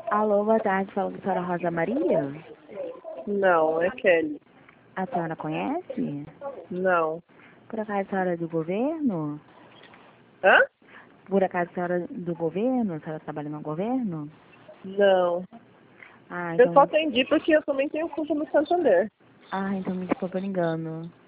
Alô, boa tarde. Fala com a senhora Rosa Maria? Não, é Kelly. A senhora conhece? Não. Por acaso a senhora é do governo? Hã? Por acaso a senhora é do governo? A senhora trabalha no governo? Não. Ah, Eu só então... atendi porque eu também tenho conta no Santander. Ah, então me desculpa o engano.